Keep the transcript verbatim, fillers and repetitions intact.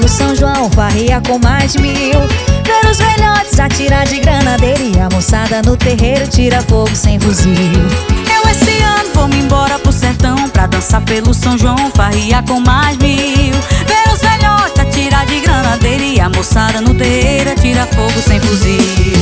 São João, farria com mais de mil. Ver os velhotes atirar de granadeira e a moçada no terreiro tira fogo sem fuzil. Eu esse ano vou-me embora pro sertão pra dançar pelo São João, farria com mais mil. Ver os velhotes atirar de granadeira e a moçada no terreiro tira fogo sem fuzil.